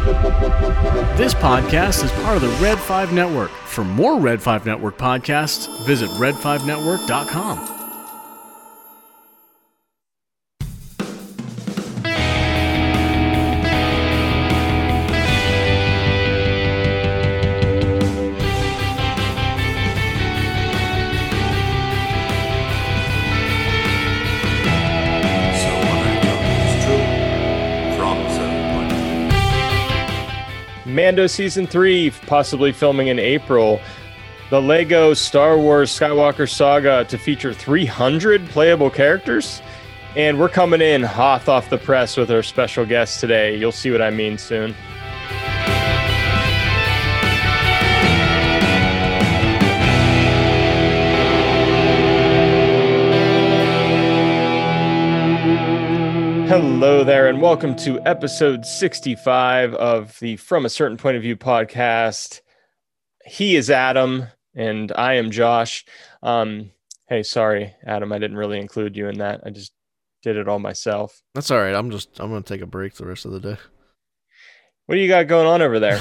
This podcast is part of the Red 5 Network. For more Red 5 Network podcasts, visit red5network.com. Mando Season 3, possibly filming in April. The Lego Star Wars Skywalker Saga to feature 300 playable characters. And we're coming in hot off the press with our special guest today. You'll see what I mean soon. Hello there, and welcome to episode 65 of the From a Certain Point of View podcast. He is Adam, and I am Josh. Hey, sorry, Adam, I didn't really include you in that. I just did it all myself. That's all right. I'm going to take a break the rest of the day. What do you got going on over there?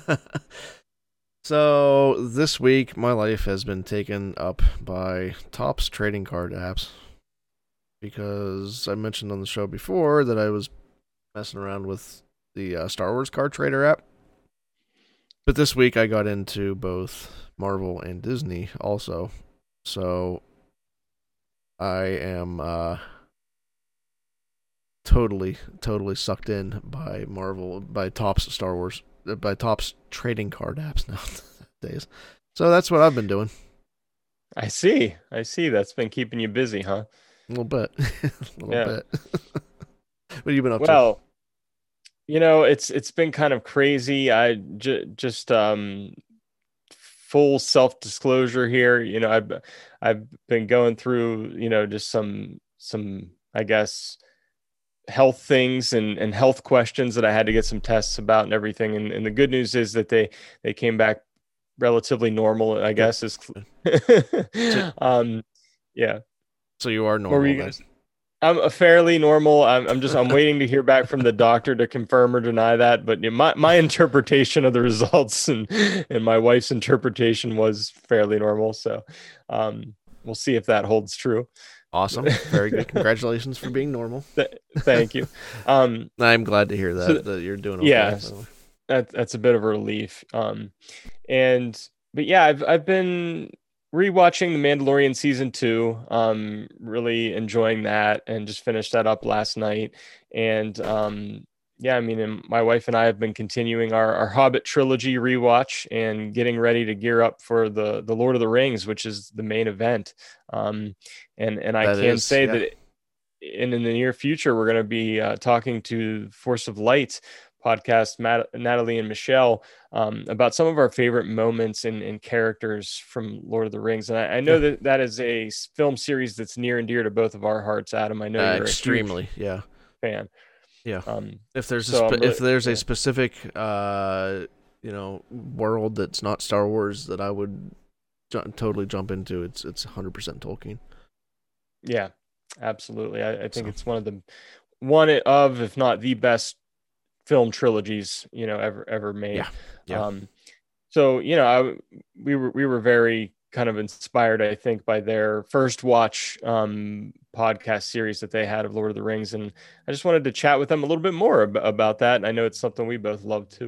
So, this week, my life has been taken up by Topps trading card apps. Because I mentioned on the show before that I was messing around with the Star Wars card trader app. But this week I got into both Marvel and Disney also. So I am totally sucked in by Topps Star Wars, by Topps trading card apps nowadays. So that's what I've been doing. I see. That's been keeping you busy, huh? A little bit. Bit. What have you been up to? Well, you know, it's been kind of crazy. I just full self-disclosure here. You know, I've been going through, you know, just some I guess health things and health questions that I had to get some tests about and everything. And the good news is that they came back relatively normal, I guess. Yeah. So you are normal. I'm fairly normal. I'm waiting to hear back from the doctor to confirm or deny that. But my interpretation of the results and my wife's interpretation was fairly normal. So we'll see if that holds true. Awesome. Very good. Congratulations for being normal. Thank you. I'm glad to hear that, that you're doing okay. Yeah, that's a bit of a relief. But yeah, I've been rewatching The Mandalorian Season 2, really enjoying that, and just finished that up last night. And yeah, I mean, my wife and I have been continuing our Hobbit trilogy rewatch and getting ready to gear up for the Lord of the Rings, which is the main event. And I can say that in the near future, we're going to be talking to Force of Light podcast, Natalie and Michelle, about some of our favorite moments and characters from Lord of the Rings. And I know that is a film series that's near and dear to both of our hearts, Adam. I know you're extremely a huge fan. Yeah. If there's a specific world that's not Star Wars that I would totally jump into, it's 100% Tolkien. Yeah, absolutely. I think it's one of, if not the best film trilogies, you know, ever made. Yeah. So, you know, we were very kind of inspired, I think, by their First Watch podcast series that they had of Lord of the Rings, and I just wanted to chat with them a little bit more about that. And I know it's something we both love too.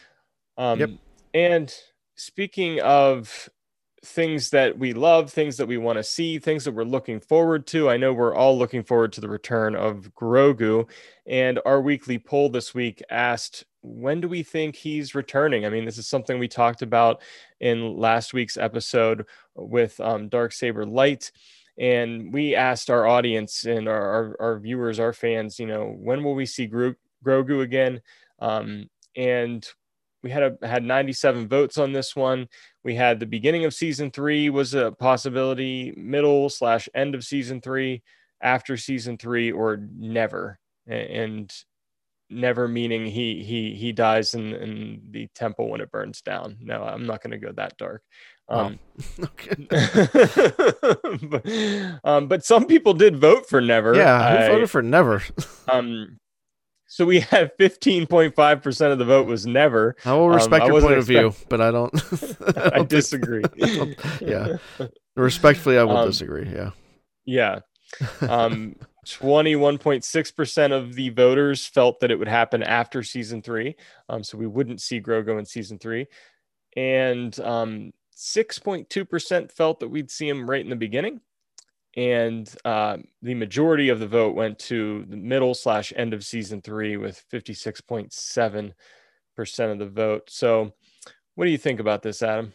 And speaking of things that we love, things that we want to see, things that we're looking forward to, I know we're all looking forward to the return of Grogu, and our weekly poll this week asked, when do we think he's returning? I mean, this is something we talked about in last week's episode with Darksaber Light, and we asked our audience and our viewers, our fans, you know, when will we see Grogu again? And we had 97 votes on this one. We had the beginning of season 3 was a possibility, middle/end of season 3, after season 3, or never. And never meaning he dies in the temple when it burns down. No, I'm not going to go that dark. Okay. But some people did vote for never. Yeah, who voted for never? So we had 15.5% of the vote was never. I will respect your point of view, but I don't. I disagree. Yeah, respectfully, I will disagree. Yeah. Yeah. 21.6% of the voters felt that it would happen after season 3. So we wouldn't see Grogu in season 3. And 6.2% felt that we'd see him right in the beginning. And the majority of the vote went to the middle/end of season 3 with 56.7% of the vote. So what do you think about this, Adam?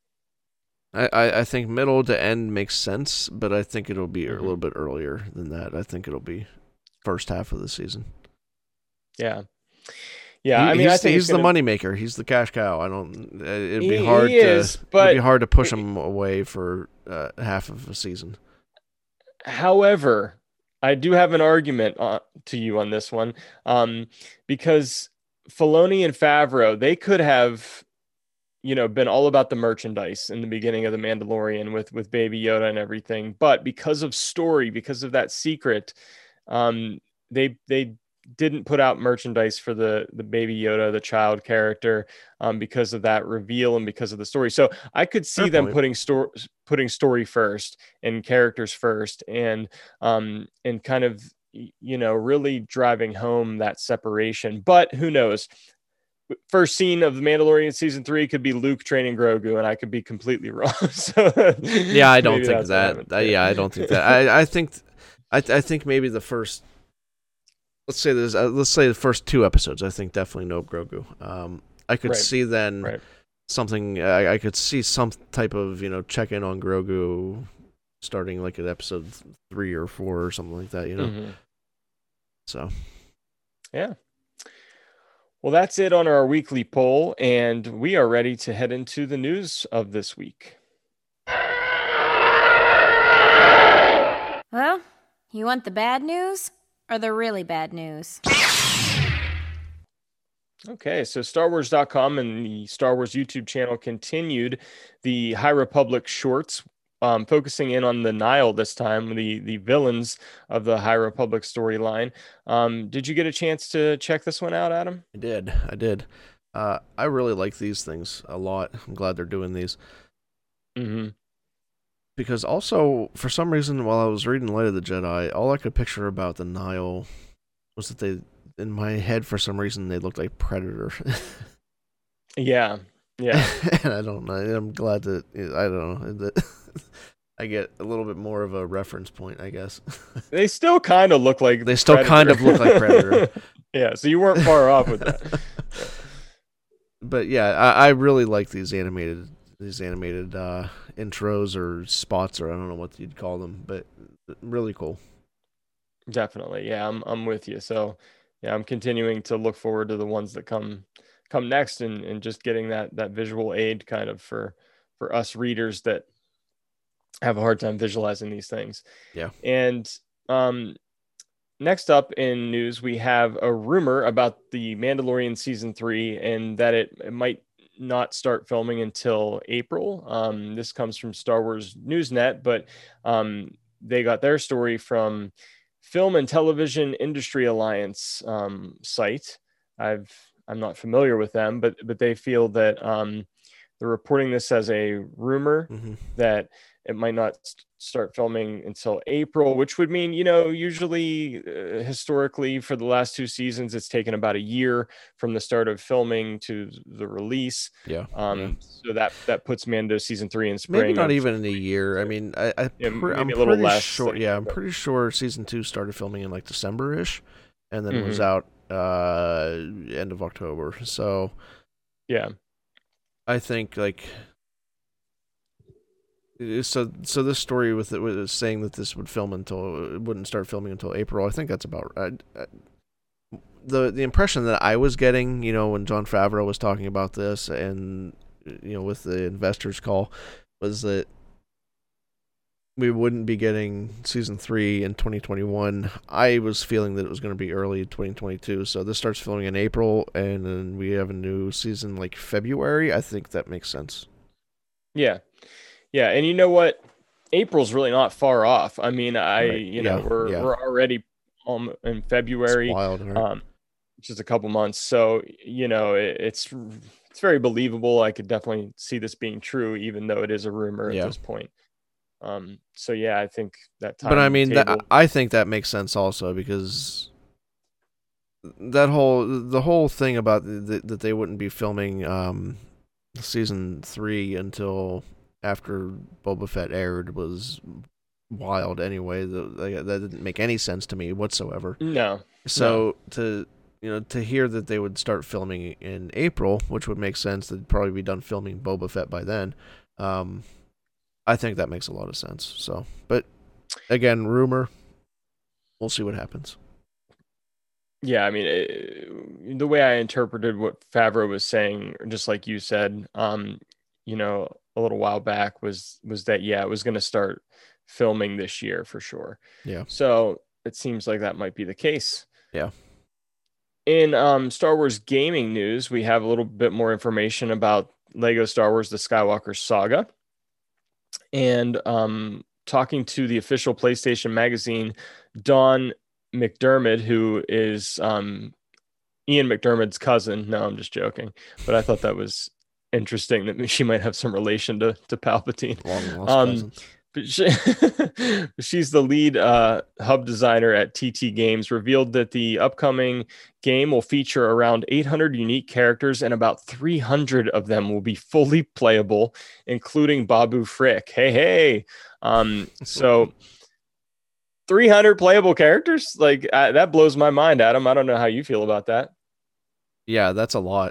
I think middle to end makes sense, but I think it'll be a little bit earlier than that. I think it'll be first half of the season. Yeah. Yeah, I think he's the moneymaker. He's the cash cow. It'd be hard to push him away for half of a season. However, I do have an argument to you on this one, because Filoni and Favreau, they could have, been all about the merchandise in the beginning of The Mandalorian with Baby Yoda and everything. But because of story, because of that secret, they didn't put out merchandise for the Baby Yoda, the child character, because of that reveal and because of the story. So I could see them putting story first and characters first, and kind of, really driving home that separation. But who knows? First scene of The Mandalorian season 3 could be Luke training Grogu, and I could be completely wrong. So yeah, I don't think that. I don't think that. I think maybe the first. Let's say the first 2 episodes. I think definitely no Grogu. I could see then something. I could see some type of check in on Grogu, starting like at episode 3 or 4 or something like that. Mm-hmm. So, yeah. Well, that's it on our weekly poll, and we are ready to head into the news of this week. Well, you want the bad news? Or the really bad news? Okay, so StarWars.com and the Star Wars YouTube channel continued the High Republic shorts, focusing in on the Nihil this time, the villains of the High Republic storyline. Did you get a chance to check this one out, Adam? I did. I really like these things a lot. I'm glad they're doing these. Mm-hmm. Because also, for some reason, while I was reading Light of the Jedi, all I could picture about the Nihil was that they, in my head, for some reason, they looked like Predator. Yeah. And I don't know. I'm glad that, I don't know, that I get a little bit more of a reference point, I guess. They still kind of look like Predator. Yeah, so you weren't far off with that. But yeah, I really like these animated intros or spots, or I don't know what you'd call them, but really cool. Definitely. Yeah, I'm with you. So yeah, I'm continuing to look forward to the ones that come next, and just getting that visual aid kind of for us readers that have a hard time visualizing these things. Yeah. And next up in news, we have a rumor about the Mandalorian season 3, and that it might not start filming until April. This comes from Star Wars Newsnet, but they got their story from Film and Television Industry Alliance site. I'm not familiar with them, but they feel that they're reporting this as a rumor, that it might not start filming until April, which would mean, usually historically for the last 2 seasons, it's taken about a year from the start of filming to the release. Yeah. So that puts Mando season 3 in spring. Maybe not even in a year. I mean, I'm a little less. Sure. Yeah, I'm pretty sure season 2 started filming in like December-ish, and then was out end of October. So yeah, I think like. So this story with it was saying that this would wouldn't start filming until April. I think that's about right. The impression that I was getting, when Jon Favreau was talking about this, and with the investors call, was that we wouldn't be getting season 3 in 2021. I was feeling that it was going to be early 2022. So this starts filming in April, and then we have a new season like February. I think that makes sense. Yeah. Yeah, and you know what? April's really not far off. I mean, we're already in February. It's wild, right? just a couple months. So, it's very believable. I could definitely see this being true, even though it is a rumor at this point. So yeah, I think that time. But I mean, I think that makes sense also, because the whole thing about that they wouldn't be filming season 3 until after Boba Fett aired was wild. Anyway, that didn't make any sense to me whatsoever. No. So to hear that they would start filming in April, which would make sense, they'd probably be done filming Boba Fett by then. I think that makes a lot of sense. So, but again, rumor. We'll see what happens. Yeah, I mean, the way I interpreted what Favreau was saying, just like you said, a little while back, was that it was going to start filming this year for sure. Yeah. So it seems like that might be the case. Yeah. In Star Wars gaming news, we have a little bit more information about Lego Star Wars: The Skywalker Saga. And talking to the official PlayStation magazine, Dawn McDermott, who is Ian McDermott's cousin. No, I'm just joking. But I thought that was interesting that she might have some relation to Palpatine. But she's the lead hub designer at TT Games, revealed that the upcoming game will feature around 800 unique characters, and about 300 of them will be fully playable, including Babu Frick. Hey. So 300 playable characters? Like, that blows my mind, Adam. I don't know how you feel about that. Yeah, that's a lot.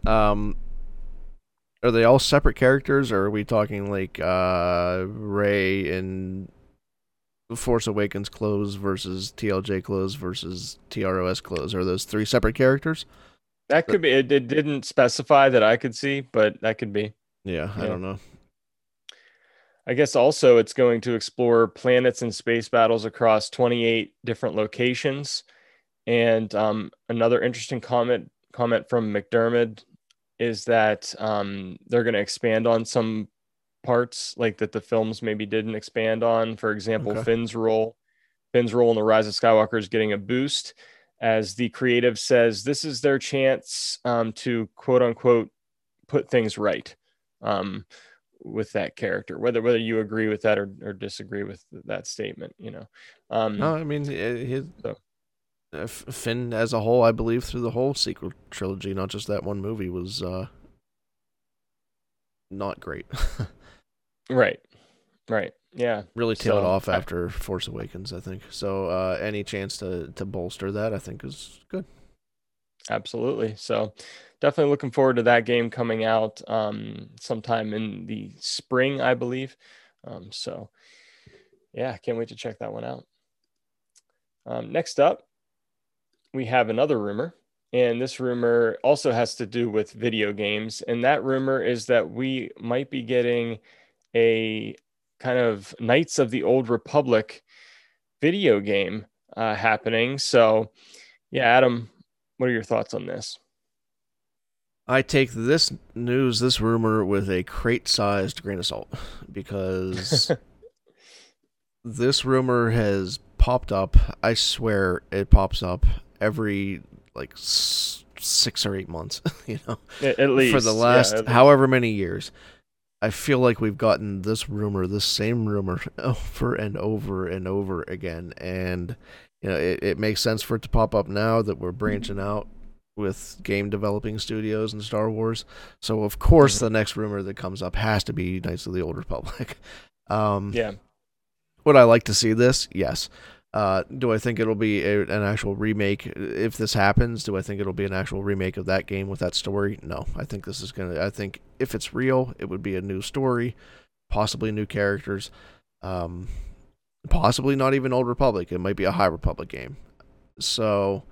Are they all separate characters, or are we talking like Rey in Force Awakens clothes versus TLJ clothes versus TROS clothes? Are those 3 separate characters? That could be. It didn't specify that I could see, but that could be. Yeah, I don't know. I guess also it's going to explore planets and space battles across 28 different locations. And another interesting comment from McDermott is that they're going to expand on some parts like that the films maybe didn't expand on. For example, Finn's role in The Rise of Skywalker is getting a boost, as the creative says this is their chance to quote unquote put things right with that character, whether you agree with that or disagree with that statement. No, I mean, Finn as a whole, I believe, through the whole sequel trilogy, not just that one movie, was not great. Right. Yeah. Really tailed off after Force Awakens, I think. So any chance to bolster that, I think, is good. Absolutely. So definitely looking forward to that game coming out sometime in the spring, I believe. So yeah, can't wait to check that one out. Next up, we have another rumor, and this rumor also has to do with video games. And that rumor is that we might be getting a kind of Knights of the Old Republic video game happening. So yeah, Adam, what are your thoughts on this? I take this rumor with a crate-sized grain of salt, because this rumor has popped up. I swear it pops up every 6 or 8 months, at least for the last however many years. I feel like we've gotten this same rumor over and over and over again, and it makes sense for it to pop up now that we're branching out with game developing studios and Star Wars. So of course the next rumor that comes up has to be Knights of the Old Republic. Yeah. Would I like to see this? Yes. Do I think it'll be an actual remake? If this happens, do I think it'll be an actual remake of that game with that story? No. I think if it's real, it would be a new story, possibly new characters, possibly not even Old Republic. It might be a High Republic game. So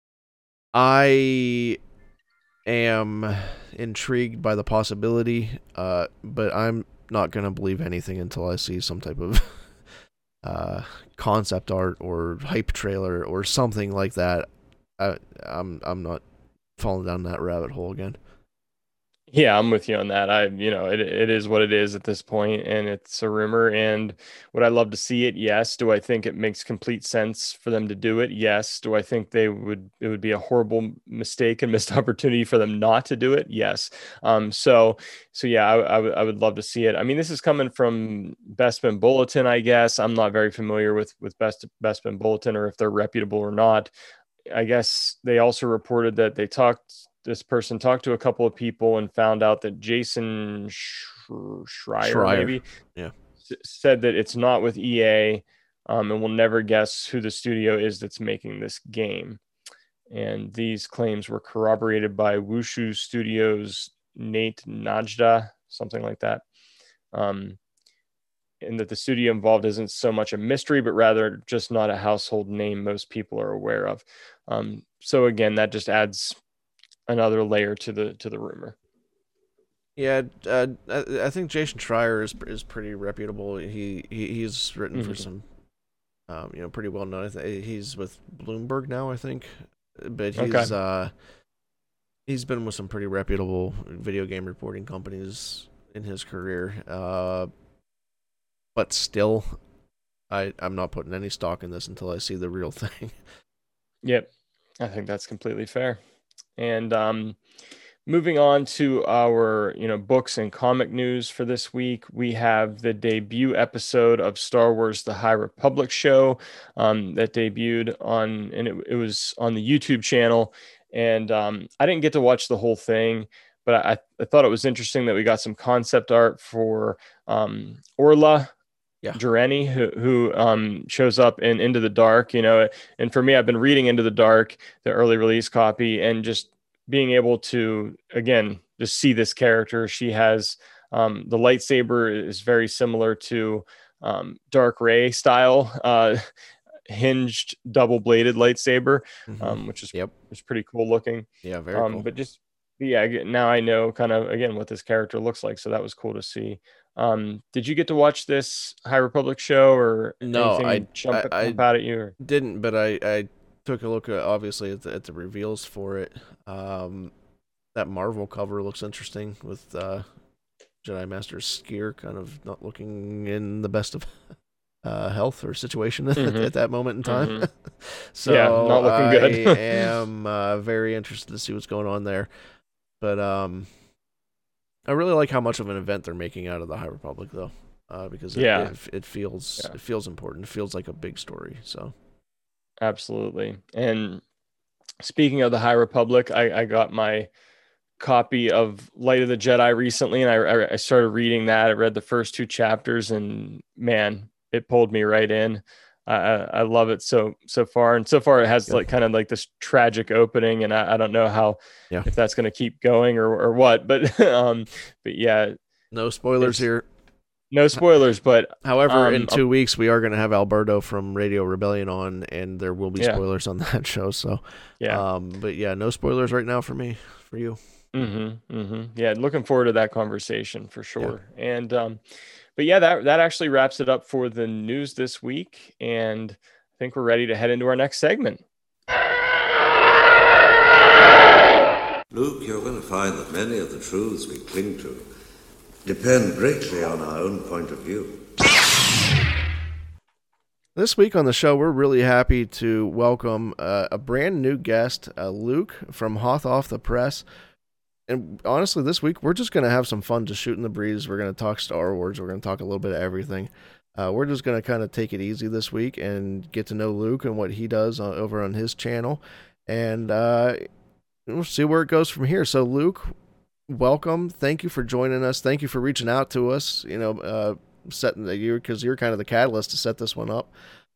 I am intrigued by the possibility, but I'm not going to believe anything until I see some type of concept art or hype trailer or something like that. I'm not falling down that rabbit hole again. Yeah, I'm with you on that. It is what it is at this point, and it's a rumor. And would I love to see it? Yes. Do I think it makes complete sense for them to do it? Yes. Do I think it would be a horrible mistake and missed opportunity for them not to do it? Yes. So yeah, I would love to see it. I mean, this is coming from Bespin Bulletin, I guess. I'm not very familiar with Bespin Bulletin, or if they're reputable or not. I guess they also reported that this person talked to a couple of people and found out that Jason Schreier maybe yeah, said that it's not with EA, and will never guess who the studio is that's making this game. And these claims were corroborated by Wushu Studios' Nate Najda, something like that. And that the studio involved isn't so much a mystery, but rather just not a household name most people are aware of. So again, that just adds another layer to the rumor. Yeah, I think Jason Schreier is pretty reputable. He's written for some, pretty well known. He's with Bloomberg now, I think, but he's been with some pretty reputable video game reporting companies in his career. But still, I'm not putting any stock in this until I see the real thing. Yep, I think that's completely fair. And moving on to our books and comic news for this week, we have the debut episode of Star Wars: The High Republic show that debuted on, and it was on the YouTube channel. And I didn't get to watch the whole thing, but I thought it was interesting that we got some concept art for Orla Jareni, who shows up in Into the Dark, and for me, I've been reading Into the Dark, the early release copy, and just being able to, again, just see this character. She has the lightsaber is very similar to Dark Ray style, hinged double-bladed lightsaber, which is pretty cool looking. Yeah, very cool. But just, now I know kind of, again, what this character looks like, so that was cool to see. Did you get to watch this High Republic show, or no? I jump out at you? Or? Didn't, but I took a look obviously at the reveals for it. That Marvel cover looks interesting with Jedi Master Sskeer kind of not looking in the best of health or situation at that moment in time. So yeah, not looking good. I am very interested to see what's going on there. But I really like how much of an event they're making out of the High Republic, though, because it feels important. It feels like a big story. So absolutely. And speaking of the High Republic, I got my copy of Light of the Jedi recently, and I started reading that. I read the first 2 chapters, and man, it pulled me right in. I love it so far, and so far it has like kind of like this tragic opening, and I don't know how if that's going to keep going or what, but yeah, no spoilers here. No spoilers, but however, in 2 weeks we are going to have Alberto from Radio Rebellion on, and there will be spoilers on that show. So but yeah, no spoilers right now for you. Yeah, looking forward to that conversation for sure. And but yeah, that actually wraps it up for the news this week, and I think we're ready to head into our next segment. Luke, you're going to find that many of the truths we cling to depend greatly on our own point of view. This week on the show, we're really happy to welcome a brand new guest, Luke from Hoth Off the Press. And honestly, this week, we're just going to have some fun just shooting the breeze. We're going to talk Star Wars. We're going to talk a little bit of everything. We're just going to kind of take it easy this week and get to know Luke and what he does over on his channel. And we'll see where it goes from here. So, Luke, welcome. Thank you for joining us. Thank you for reaching out to us, setting the year, because you're kind of the catalyst to set this one up.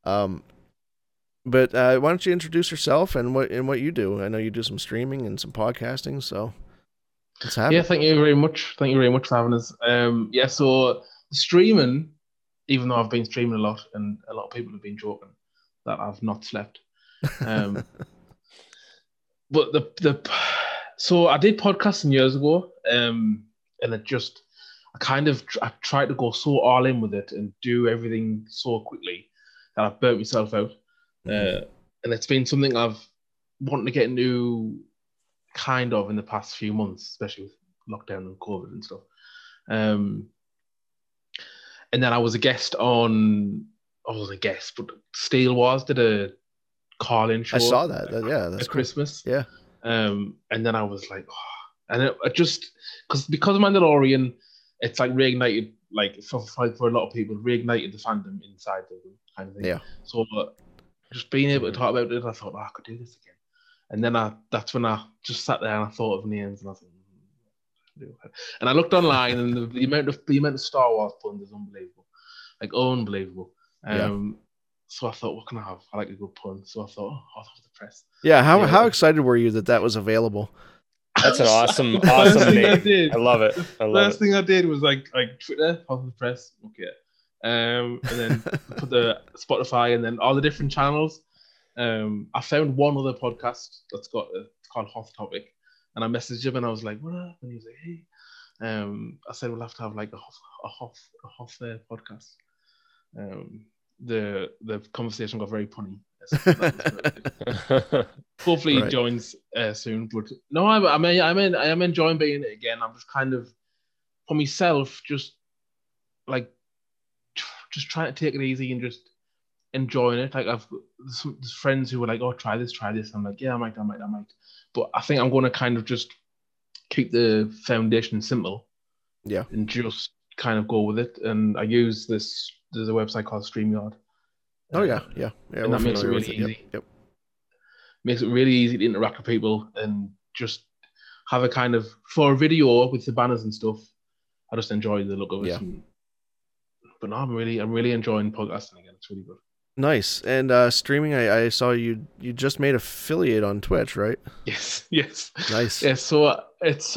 But why don't you introduce yourself and what you do? I know you do some streaming and some podcasting, so... Yeah, thank you very much. Thank you very much for having us. So streaming, even though I've been streaming a lot, and a lot of people have been joking that I've not slept. But so I did podcasting years ago, and I tried to go so all in with it and do everything so quickly that I burnt myself out. And it's been something I've wanted to get into kind of in the past few months, especially with lockdown and COVID and stuff. And then I was a guest on. I wasn't a guest, but Steel Wars did a call-in show. I saw that. That's at Christmas. Cool. Yeah. And then I was like, oh. And it just because of Mandalorian, it's like reignited, like for a lot of people, reignited the fandom inside them, kind of thing. Yeah. So just being able to talk about it, I thought, I could do this again. And then that's when I just sat there and I thought of names, and I was like, and I looked online, and the amount of Star Wars puns is unbelievable, like unbelievable. So I thought, what can I have? I like a good pun. So I thought, Hot Off the Press. Yeah. How excited were you that was available? That's an awesome name. I love it. First thing I did was like Twitter, Hot Off the Press. Okay. And then put the Spotify and then all the different channels. I found one other podcast that's got it's called Hoth Topic, and I messaged him and I was like, "What up?" And he was like, "Hey." I said we'll have to have like a Hoth podcast. The conversation got very punny. Hopefully he joins soon. But no, I am enjoying being it again. I'm just kind of for myself, just trying to take it easy and just enjoying it. Like I've some friends who were like, "Oh, try this." I'm like, "Yeah, I might." But I think I'm going to kind of just keep the foundation simple. Yeah. And just kind of go with it. And I use this. There's a website called StreamYard. Oh yeah. And that makes it really easy. Yep. Makes it really easy to interact with people and just have a kind of for a video with the banners and stuff. I just enjoy the look of it. Yeah. But no, I'm really enjoying podcasting again. It's really good. Nice. And streaming, I saw you just made affiliate on Twitch, right? Yes. Nice. Yeah, so it's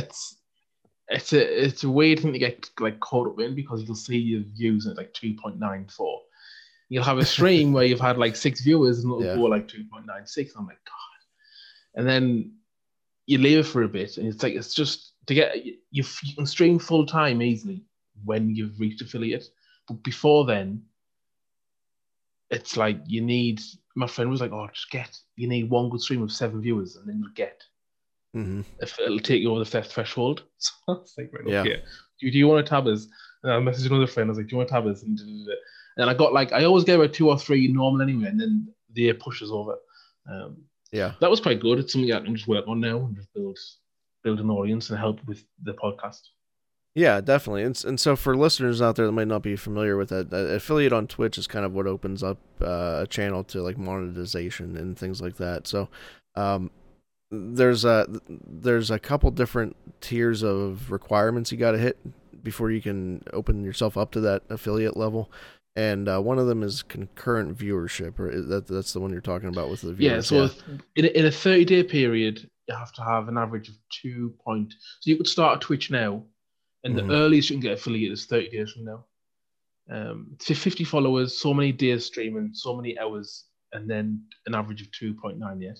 a weird thing to get like caught up in because you'll see your views at like 2.94. You'll have a stream where you've had like 6 viewers and it'll go like 2.96. I'm like, God. And then you leave it for a bit and it's just to get you can stream full time easily when you've reached affiliate. But before then, it's like my friend was like, you need one good stream of 7 viewers and then you'll get if it'll take you over the threshold. So I was like, right, okay. Do you want to tab us? And I messaged another friend, I was like, do you want to tab us? And I got I always get about 2 or 3 normal anyway, and then the year pushes over. That was quite good. It's something I can just work on now and just build an audience and help with the podcast. Yeah, definitely. And so for listeners out there that might not be familiar with that, affiliate on Twitch is kind of what opens up a channel to like monetization and things like that. So there's a couple different tiers of requirements you got to hit before you can open yourself up to that affiliate level. And one of them is concurrent viewership, or that's the one you're talking about with the viewers. Yeah, so in a 30-day period, you have to have an average of 2 point. So you could start a Twitch now, and the earliest you can get affiliate is 30 days from now. 50 followers, so many days streaming, so many hours, and then an average of 2.98.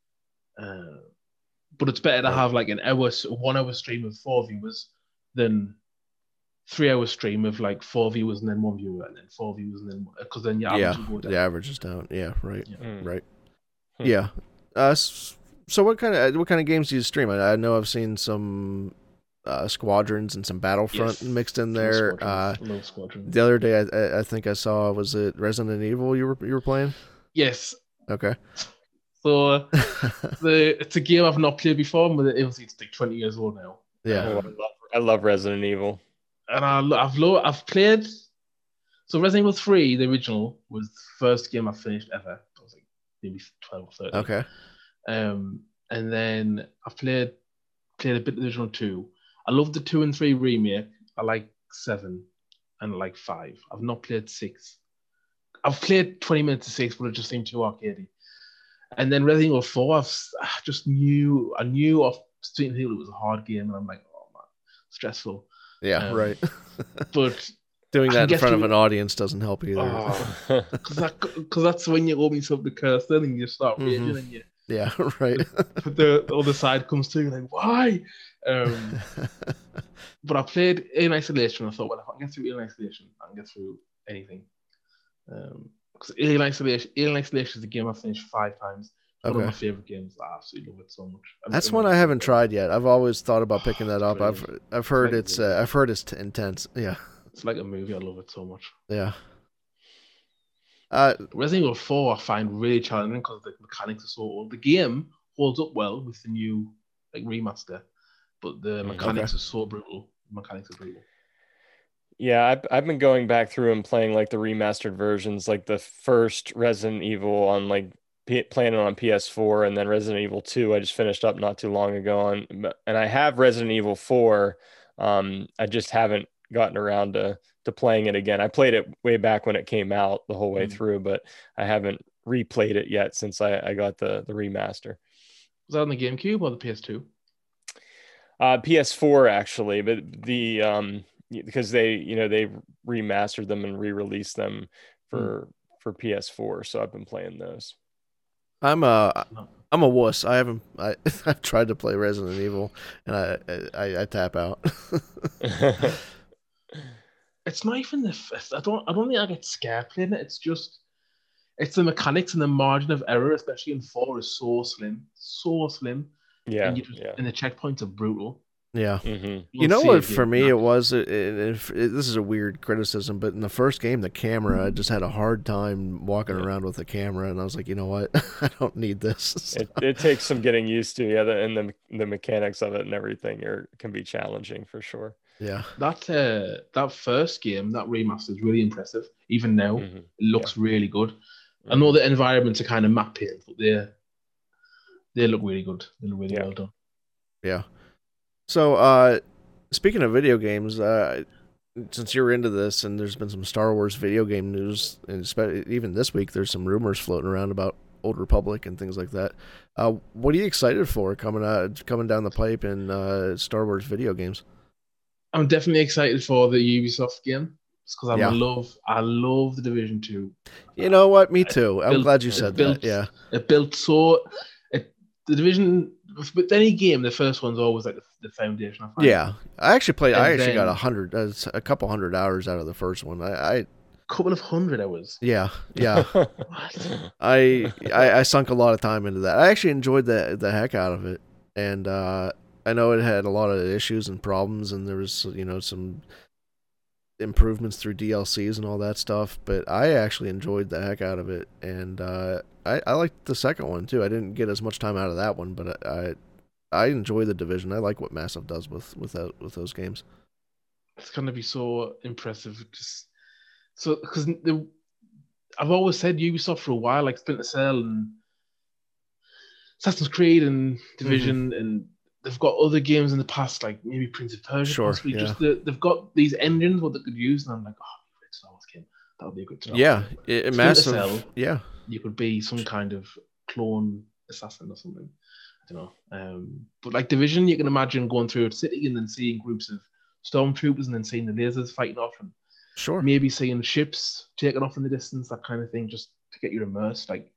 But it's better to have like 1 hour stream of 4 viewers than 3 hour stream of like 4 viewers and then 1 viewer and then 4 viewers and then because then your average will go down. The average is down. Yeah, right. Right. Yeah. So what kind of games do you stream? I know I've seen some Squadrons and some Battlefront mixed in there. Love Squadrons. The other day I think I saw, was it Resident Evil you were playing? Yes. Okay. So it's a game I've not played before, but obviously it's like 20 years old now. Yeah. I love Resident Evil. And I've played. So Resident Evil 3, the original, was the first game I finished ever. I was like maybe 12 or 13. Okay. And then I've played a bit of the original 2. I love the 2 and 3 remake. I like 7 and I like 5. I've not played 6. I've played 20 minutes of 6, but it just seemed too arcadey. And then Resident Evil 4, I knew off Street Hill it was a hard game, and I'm like, oh man, stressful. Yeah, right. But doing that in front of an audience doesn't help either. Because that's when you open yourself to curse, then and you start raging and you. Yeah, right. But the other side comes through, like, why? But I played Alien Isolation. I thought, well, if I can get through Alien Isolation, I can get through anything. Because Alien Isolation is a game I've finished 5 times. One of Okay. my favorite games. I absolutely love it so much. That's one I haven't tried yet. I've always thought about picking that up. Brilliant. I've heard Like it's the- I've heard it's intense. Yeah. It's like a movie. I love it so much. Yeah. Resident Evil 4 I find really challenging because the mechanics are so old. The game holds up well with the new like remaster, but the mechanics Okay. are so brutal. The mechanics are brutal. Yeah, I've been going back through and playing like the remastered versions, like the first Resident Evil on like playing it on PS4, and then Resident Evil 2 I just finished up not too long ago on, and I have Resident Evil 4. I just haven't gotten around to playing it again. I played it way back when it came out the whole way through, but I haven't replayed it yet since I got the remaster. Was that on the GameCube or the PS2? PS4 actually, but because they remastered them and re-released them for PS4, so I've been playing those. I'm a wuss. I've tried to play Resident Evil and I tap out. It's not even I don't think I get scared playing it. It's the mechanics and the margin of error, especially in 4, is so slim. Yeah, And the checkpoints are brutal. Yeah. Mm-hmm. You know what? For me, it was. This is a weird criticism, but in the first game, the camera, I just had a hard time walking around with the camera, and I was like, you know what? I don't need this. It takes some getting used to, and the mechanics of it and everything can be challenging for sure. Yeah. That first game, that remaster is really impressive. Even now, it looks really good. Mm-hmm. I know the environments are kind of map painted, but they look really good. They look really well done. Yeah. So, speaking of video games, since you're into this, and there's been some Star Wars video game news, and even this week, there's some rumors floating around about Old Republic and things like that. What are you excited for coming down the pipe in Star Wars video games? I'm definitely excited for the Ubisoft game because I love the Division 2. You know what? Me too. I'm glad you said that. Yeah. It built the Division with any game, the first one's always like the foundation. I find. Yeah, I actually got a a couple hundred hours out of the first one. couple of 100 hours. Yeah. I sunk a lot of time into that. I actually enjoyed the heck out of it, and I know it had a lot of issues and problems, and there was some improvements through DLCs and all that stuff. But I actually enjoyed the heck out of it, and I liked the second one too. I didn't get as much time out of that one, but I enjoy the Division. I like what Massive does with those games. It's gonna be so impressive, because I've always said Ubisoft for a while, like Splinter Cell and Assassin's Creed and Division, and they've got other games in the past, like maybe Prince of Persia, possibly. Yeah. They've got these engines what they could use, and I'm like, great Star Wars game. That would be a good Star Wars game. Massive. Cell, yeah, you could be some kind of clone assassin or something. I don't know. But like Division, you can imagine going through a city and then seeing groups of stormtroopers and then seeing the lasers fighting off, and maybe seeing ships taking off in the distance, that kind of thing, just to get you immersed. Like,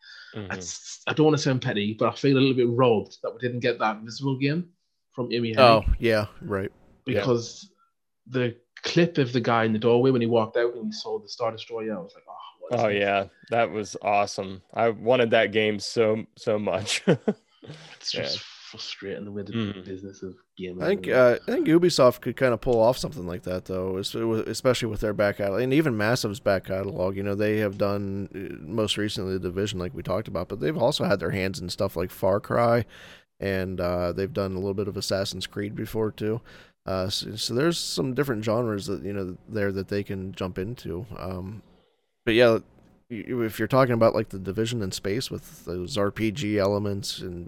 I don't want to sound petty, but I feel a little bit robbed that we didn't get that Visible game from Amy Hennig. Oh, yeah, right. Because the clip of the guy in the doorway when he walked out and he saw the Star Destroyer, I was like, oh yeah, that was awesome. I wanted that game so much. It's just frustrating the way the business of gaming. I think Ubisoft could kind of pull off something like that, though, especially with their back catalog, and even Massive's back catalog. They have done most recently the Division, like we talked about, but they've also had their hands in stuff like Far Cry, and they've done a little bit of Assassin's Creed before too. So there's some different genres that there that they can jump into. But yeah, if you're talking about like the Division in space with those RPG elements, and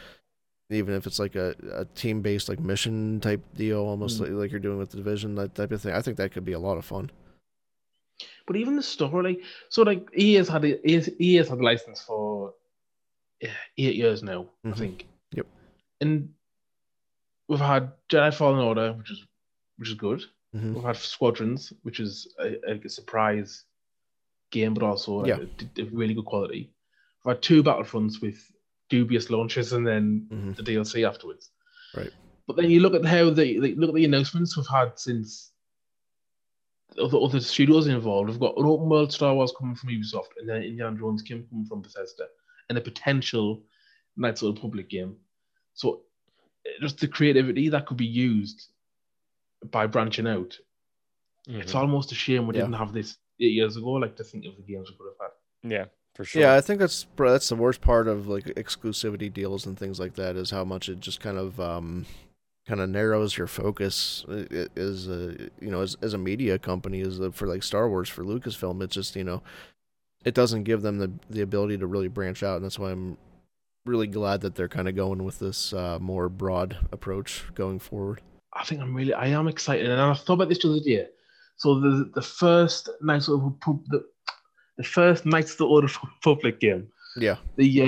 even if it's like a team-based like mission type deal, almost like you're doing with the Division, that type of thing, I think that could be a lot of fun. But even the story, EA has had the license for 8 years now, I think. Yep. And we've had Jedi Fallen Order, which is good. We've had Squadrons, which is a surprise game, but also a really good quality. We've had 2 Battlefronts with dubious launches, and then the DLC afterwards. Right. But then you look at how look at the announcements we've had since other studios involved. We've got an open world Star Wars coming from Ubisoft, and then Indiana Jones coming from Bethesda, and a potential Knights of the Republic game. So just the creativity that could be used by branching out. It's almost a shame we didn't have this 8 years ago, like, to think of the games we could have had. Yeah, for sure. Yeah, I think that's the worst part of like exclusivity deals and things like that, is how much it just kind of narrows your focus. It is as a media company, for like Star Wars, for Lucasfilm, it's just, it doesn't give them the ability to really branch out, and that's why I'm really glad that they're kind of going with this more broad approach going forward. I am excited, and I thought about this the other day. So the first Knights of the Old Republic game. Yeah.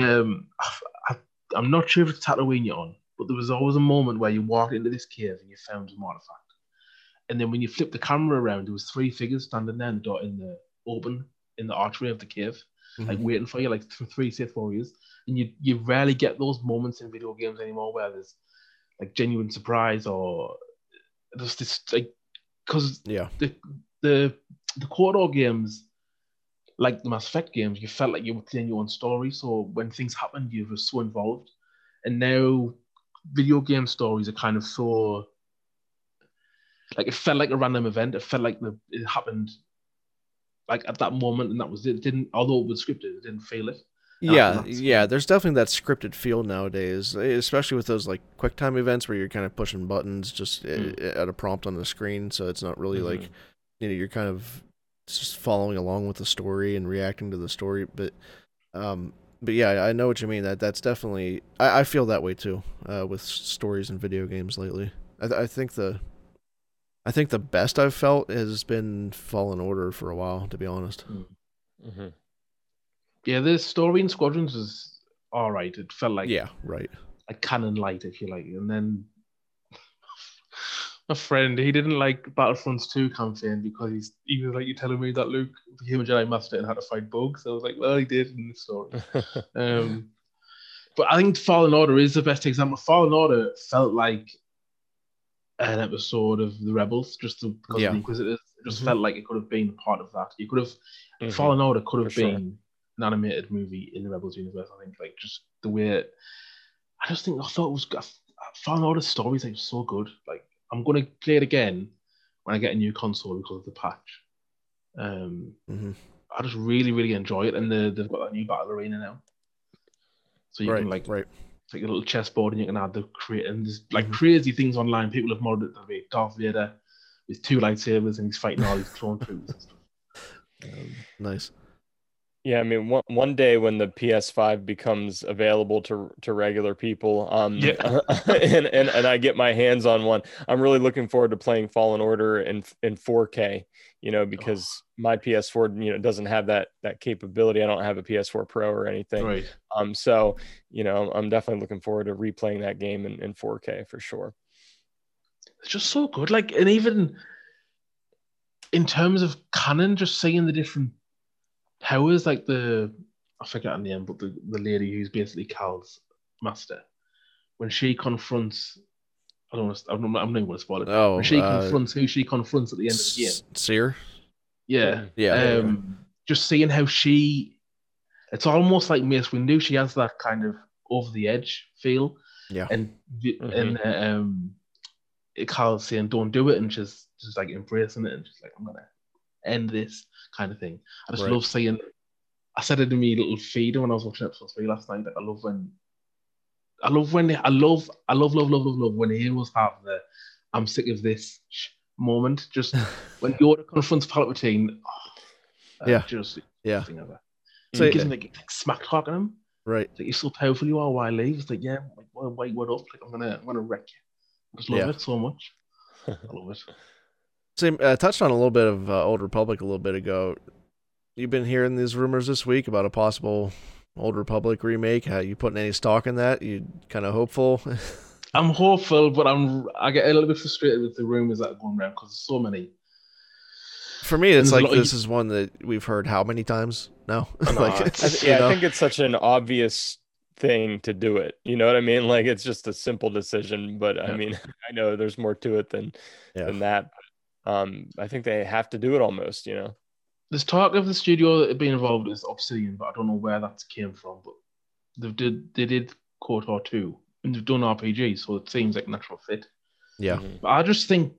I'm not sure if it's Tatooine you're on, but there was always a moment where you walked into this cave and you found an artifact, and then when you flipped the camera around, there was 3 figures standing there in the archway of the cave, like waiting for you, like 3 Sith warriors. And you rarely get those moments in video games anymore where there's like genuine surprise or just this, like, because the KOTOR games, like the Mass Effect games, you felt like you were playing your own story. So when things happened, you were so involved. And now video game stories are kind of so, like, it felt like a random event. It felt like it happened like at that moment, and that was it. It didn't, although it was scripted, it didn't feel it. Yeah, there's definitely that scripted feel nowadays, especially with those like QuickTime events where you're kind of pushing buttons just at a prompt on the screen, so it's not really like, you're kind of just following along with the story and reacting to the story. But yeah, I know what you mean. That's definitely, I feel that way too with stories in video games lately. I think the best I've felt has been Fallen Order for a while, to be honest. Yeah, the story in Squadrons was all right. It felt like like canon light, if you like. And then my friend, he didn't like Battlefronts 2 campaign because he was like, "You're telling me that Luke became a Jedi Master and had to fight bugs?" I was like, "Well, he did in the story." But I think Fallen Order is the best example. Fallen Order felt like an episode of the Rebels, just because of the Inquisitors. It just felt like it could have been part of that. You could have Fallen Order could have been an animated movie in the Rebels universe. I think, like, just the way I thought it was Fallen Order stories like so good. Like, I'm gonna play it again when I get a new console because of the patch. I just really, really enjoy it, and they've got that new battle arena now, so you can take a little chessboard and you can add and there's like crazy things online. People have modded it to be Darth Vader with 2 lightsabers and he's fighting all these clone troops and stuff. Nice. Yeah, I mean, one day when the PS5 becomes available to regular people, and I get my hands on one, I'm really looking forward to playing Fallen Order in 4K. Because my PS4, doesn't have that capability. I don't have a PS4 Pro or anything. Right. So, I'm definitely looking forward to replaying that game in 4K for sure. It's just so good. Like, and even in terms of canon, just seeing the different powers, like I forget her name, but the lady who's basically Cal's master, when she confronts, I'm not even going to spoil it. When she confronts who she confronts at the end of the game, Cere. Yeah. Just seeing how it's almost like Mace Windu. She has that kind of over the edge feel. Yeah. And Cal's saying, "Don't do it," and she's just like embracing it and just like, "I'm gonna end this," kind of thing. I just love seeing. I said it in my little feed when I was watching episode 3 last night. Like, I love when heroes have the "I'm sick of this" moment. Just when Yoda confronts Palpatine, thing ever. So he gives him like smack talking him. Right. It's like, "You're so powerful you are, why leave?" It's like, yeah, like, wait, what up? Like, I'm gonna wreck you. I just love it so much. I love it. So touched on a little bit of Old Republic a little bit ago. You've been hearing these rumors this week about a possible Old Republic remake. How you putting any stock in that? You kind of hopeful? I'm hopeful, but I get a little bit frustrated with the rumors that are going around because there's so many. For me, it's like this is one that we've heard how many times now? I think it's such an obvious thing to do it. You know what I mean? Like, it's just a simple decision, but I mean, I know there's more to it than that. I think they have to do it almost, There's talk of the studio being involved is Obsidian, but I don't know where that came from. But they did KOTOR 2, and they've done RPGs, so it seems like a natural fit. Yeah. But I just think,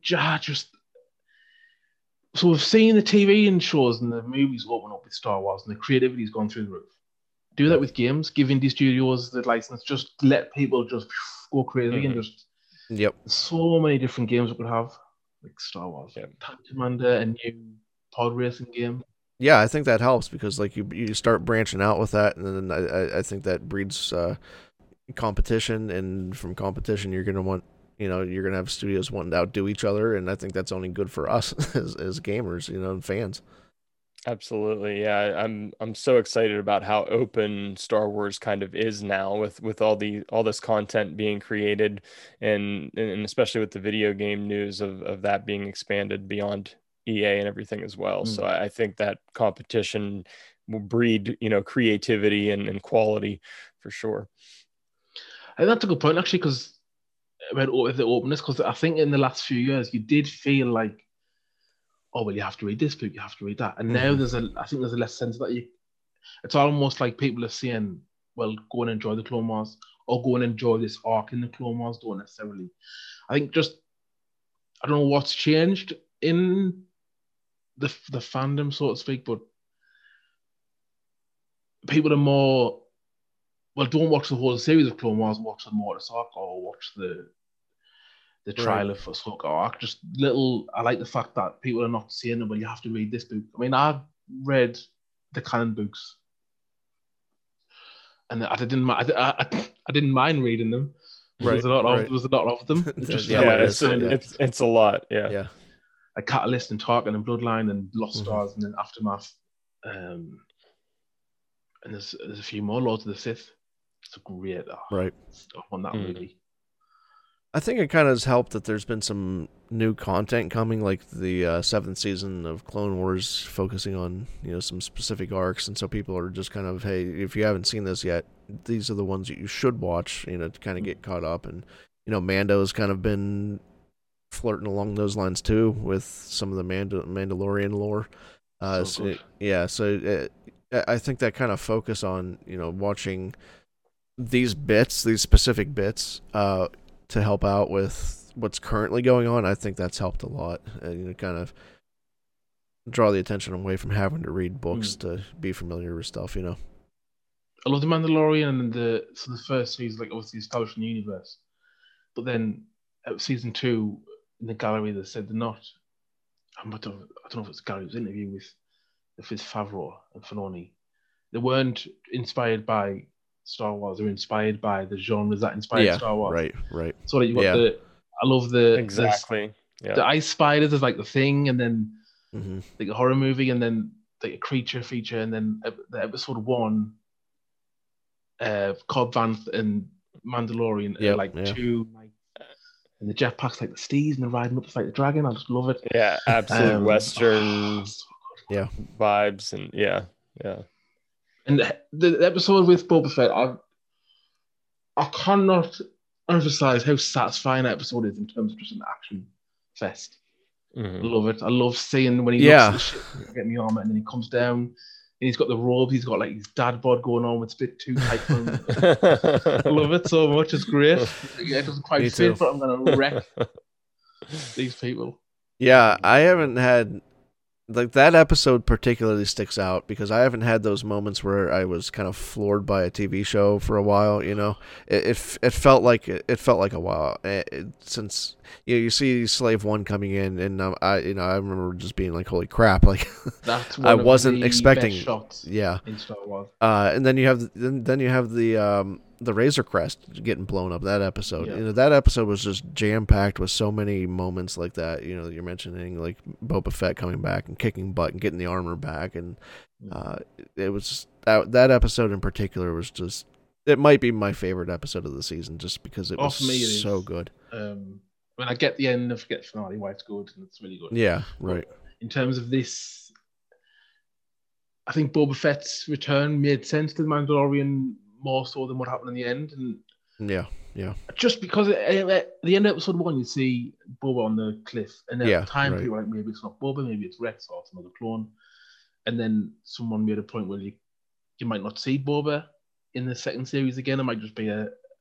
so we've seen the TV and shows and the movies open up with Star Wars, and the creativity's gone through the roof. Do that with games. Give indie studios the license. Just let people just go crazy and just. Yep. So many different games we could have, like Star Wars, Tank Commander, a new pod racing game. Yeah, I think that helps because like you start branching out with that, and then I think that breeds competition, and from competition you're gonna want you're gonna have studios wanting to outdo each other, and I think that's only good for us as gamers, and fans. Absolutely. Yeah. I'm so excited about how open Star Wars kind of is now with all this content being created and especially with the video game news of that being expanded beyond EA and everything as well. So I think that competition will breed, creativity and quality for sure. I think that's a good point actually, because about the openness, because I think in the last few years you did feel like, oh well, you have to read this book, you have to read that, and now I think there's a less sense that it's almost like people are saying, well, go and enjoy the Clone Wars, or go and enjoy this arc in the Clone Wars. Don't necessarily. I think I don't know what's changed in the fandom, so to speak, but people are more, well, don't watch the whole series of Clone Wars, watch the Mortis arc, or watch the trial of Ahsoka arc. I like the fact that people are not saying, well, you have to read this book. I mean, I've read the canon books, and I didn't mind reading them. There was a lot of them. It's a lot. Yeah. Like Catalyst and Tarkin and Bloodline and Lost Stars and then Aftermath. And there's a few more. Lords of the Sith. It's a great stuff on that movie. I think it kind of has helped that there's been some new content coming, like the 7th season of Clone Wars, focusing on some specific arcs, and so people are just kind of, hey, if you haven't seen this yet, these are the ones that you should watch, to kind of get caught up. And Mando's kind of been flirting along those lines too with some of the Mandalorian lore. So I think that kind of focus on watching these specific bits to help out with what's currently going on, I think that's helped a lot. Kind of draw the attention away from having to read books to be familiar with stuff. I love the Mandalorian and the first season, like obviously establishing the universe, but then at season 2 in the gallery they said they're not. I don't know if it's a gallery. It was an interview with Favreau and Filoni. They weren't inspired by Star Wars. They're inspired by the genres that inspired Star Wars. Right. So you got I love the the ice spiders is like the thing, and then like a horror movie, and then like a creature feature, and then the episode 1, Cobb Vanth and Mandalorian are like two, like, and the jetpacks like the steeds, and they're riding up to fight the dragon. I just love it. Yeah, absolute Western vibes, and yeah. And the episode with Boba Fett, I cannot emphasize how satisfying that episode is in terms of just an action fest. I love it. I love seeing when he looks at the ship, getting the armor, and then he comes down, and he's got the robe. He's got like his dad bod going on with a bit too tight. I love it so much. It's great. It doesn't quite fit, but I'm gonna wreck these people. Yeah, I haven't had. Like, that episode particularly sticks out because I haven't had those moments where I was kind of floored by a TV show for a while. It felt like a while since you see Slave One coming in, and I remember just being like, holy crap! Like, that's I wasn't expecting. Best shots in Star Wars. And then you have the Razor Crest getting blown up. That episode, that episode was just jam packed with so many moments like that. You're mentioning like Boba Fett coming back and kicking butt and getting the armor back, and it was that episode in particular was just, it might be my favorite episode of the season just because it was so good. When I get the end, I forget the finale why it's good, and it's really good. Yeah, right. But in terms of this, I think Boba Fett's return made sense to the Mandalorian more so than what happened in the end, and just because at the end of episode 1 you see Boba on the cliff, and at the time people were like, maybe it's not Boba, maybe it's Rex or some other clone, and then someone made a point where you might not see Boba in the second series again. It might just be a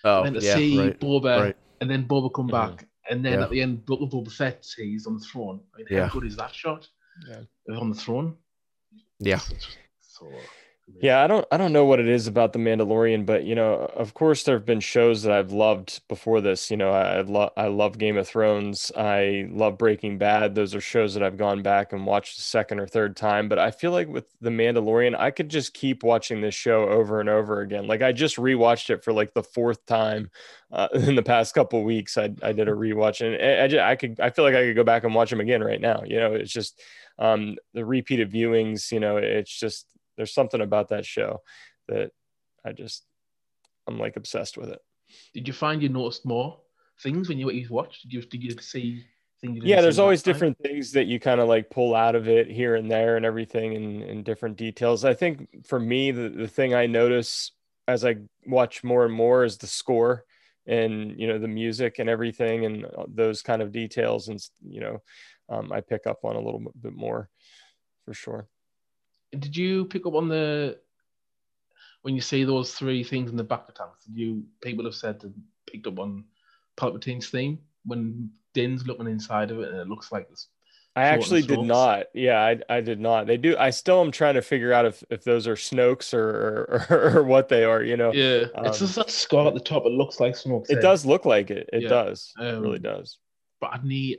Oh, and then to yeah, see right, Boba, right. and then Boba come back, and then Yeah. at the end, Book of Boba Fett, he's on the throne. I mean, Yeah. how good is that shot? Yeah. On the throne. Yeah. So Yeah, I don't know what it is about the Mandalorian, but of course there have been shows that I've loved before this. I love Game of Thrones. I love Breaking Bad. Those are shows that I've gone back and watched the second or third time. But I feel like with the Mandalorian, I could just keep watching this show over and over again. Like I just rewatched it for like the fourth time in the past couple of weeks. I did a rewatch, and I feel like I could go back and watch them again right now. It's just the repeated viewings. It's just. There's something about that show that I'm like obsessed with it. Did you find you noticed more things when you watched? Did you see things? Yeah, there's always different things that you kind of like pull out of it here and there and everything and different details. I think for me, the thing I notice as I watch more and more is the score and, the music and everything and those kind of details. And, I pick up on a little bit more for sure. Did you pick up on when you say those three things in the back of tanks? People have said that picked up on Palpatine's theme when Din's looking inside of it and it looks like this. I actually did not. Yeah, I did not. They do. I still am trying to figure out if those are Snokes or what they are. Yeah, it's just that scar at the top. It looks like Snoke's. It does look like it. It does. It really does. But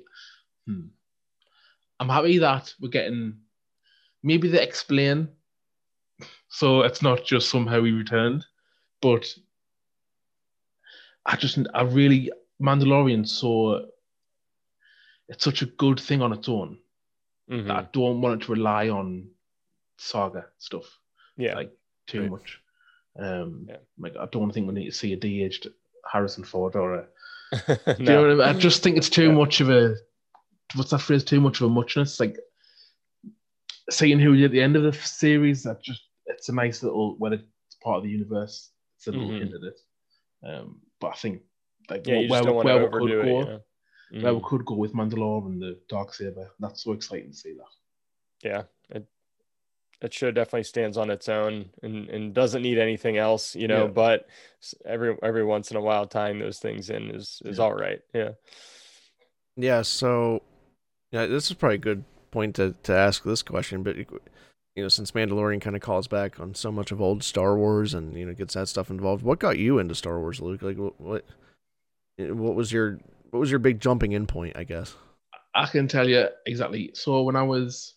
I'm happy that we're getting. Maybe they explain, so it's not just somehow he returned, but Mandalorian, so it's such a good thing on its own that I don't want it to rely on saga stuff. Yeah, like too much. Like I don't think we need to see a de-aged Harrison Ford or a. Do you know what I mean? I just think it's too much of a. What's that phrase? Too much of a muchness, like. Seeing who at the end of the series, it's a nice little when it's part of the universe. It's a little hint at it. But I think where we could go with Mandalore and the Darksaber, that's so exciting to see that. Yeah, it show definitely stands on its own and doesn't need anything else, But every once in a while, tying those things in is all right. Yeah. Yeah. So, this is probably a good point to ask this question, but since Mandalorian kind of calls back on so much of old Star Wars and gets that stuff involved, what got you into Star Wars, Luke? Like what was your big jumping in point, I guess? I can tell you exactly. So when I was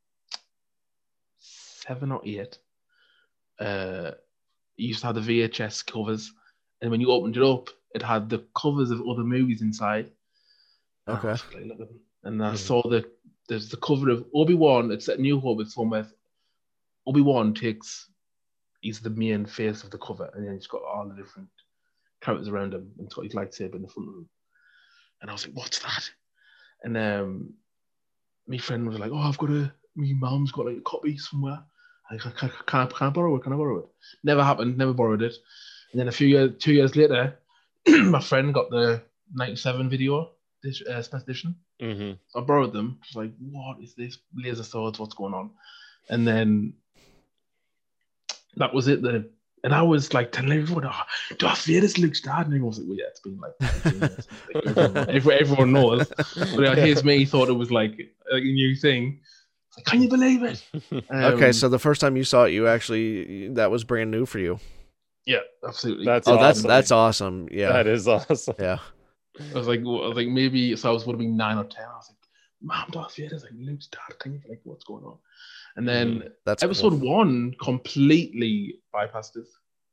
7 or 8, you used to have the VHS covers, and when you opened it up, it had the covers of other movies inside. Okay. And I saw there's the cover of Obi-Wan. It's at New Hope. It's somewhere. Obi-Wan he's the main face of the cover, and then he's got all the different characters around him, and he's got his lightsaber in the front of him. And I was like, "What's that?" And my friend was like, "Oh, my mom's got like a copy somewhere. I can't borrow it. Can I borrow it?" Never happened. Never borrowed it. And then 2 years later, my friend got the '97 video special edition. So I borrowed them. I was like, what is this? Laser swords, what's going on? And then that was it. And I was like telling everyone, Darth Vader's Luke's dad. And everyone was like, well, yeah, it's been like 15 years. Everyone knows. But here's me, thought it was like a new thing. Like, can you believe it? Okay, so the first time you saw it, that was brand new for you. Yeah, absolutely. That's awesome. Yeah. That is awesome. Yeah. I was like maybe, so I would have been 9 or 10. I was like, Mom, Darth Vader's like Luke's dad. Can you what's going on? And then that's episode 1 completely bypassed it.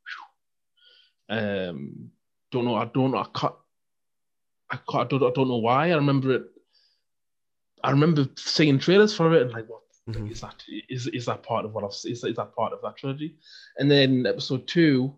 Don't know. I don't know why. I remember it. I remember seeing trailers for it and like, what is that? Is that part of what is that part of that trilogy? And then episode 2.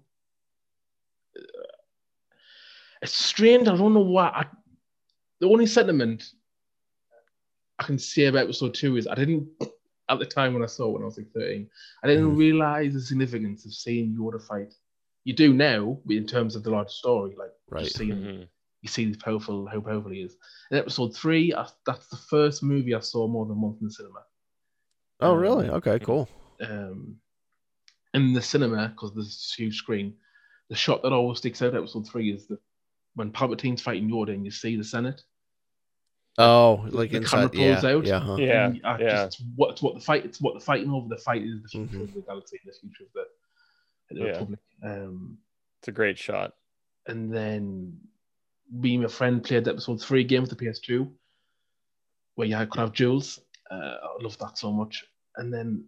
It's strange. I don't know why. The only sentiment I can say about episode 2 is I didn't, at the time when I saw it when I was like 13, I didn't realize the significance of seeing Yoda fight. You do now in terms of the larger story, like just seeing you see how powerful he is. In episode 3, that's the first movie I saw more than once in the cinema. Oh, really? Okay, cool. In the cinema, because there's this huge screen, the shot that always sticks out, episode 3, is when Palpatine's fighting Yoda and you see the Senate. Oh, like the inside, camera pulls out. yeah, huh? Yeah, And it's what the fight. It's what the fighting over. The fight is the future of the galaxy, the future of the Republic. It's a great shot. And then me and my friend played the episode 3 game with the PS2, where you could have duels. I love that so much. And then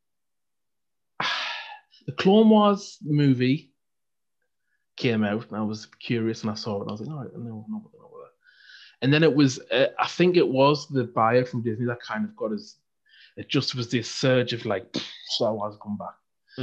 the Clone Wars movie came out, and I was curious, and I saw it, and I was like, no, no. And then it was, I think it was the buyer from Disney that kind of got us. It just was this surge of like, Star Wars come back,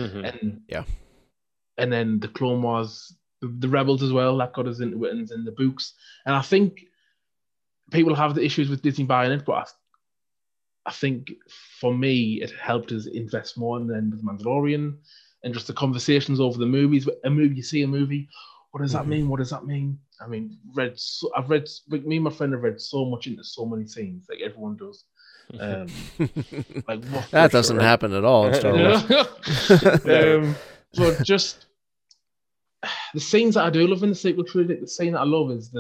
and then the Clone Wars, the Rebels as well, that got us into it, and in the books. And I think people have the issues with Disney buying it, but I think for me it helped us invest more. And then with Mandalorian, and just the conversations over the movies. You see a movie. What does that mean? What does that mean? I mean, me and my friend have read so much into so many scenes, like everyone does. That doesn't happen at all in Star Wars. But just the scenes that I do love in the sequel trilogy, the scene that I love is